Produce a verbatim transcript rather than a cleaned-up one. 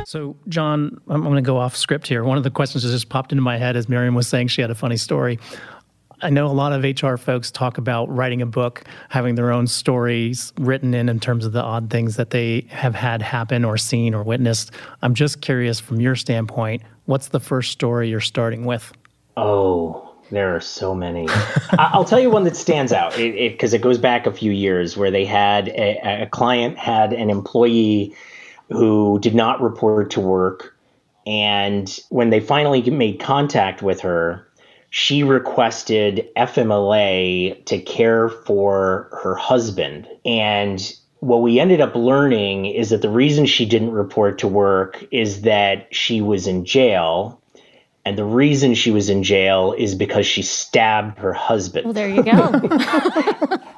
So, John, I'm going to go off script here. One of the questions that just popped into my head as Miriam was saying she had a funny story. I know a lot of H R folks talk about writing a book, having their own stories written in in terms of the odd things that they have had happen or seen or witnessed. I'm just curious from your standpoint, what's the first story you're starting with? Oh, there are so many. I'll tell you one that stands out because it, it, 'cause it goes back a few years where they had a, a client had an employee who did not report to work. And when they finally made contact with her, she requested F M L A to care for her husband. And what we ended up learning is that the reason she didn't report to work is that she was in jail. And the reason she was in jail is because she stabbed her husband. Well, there you go.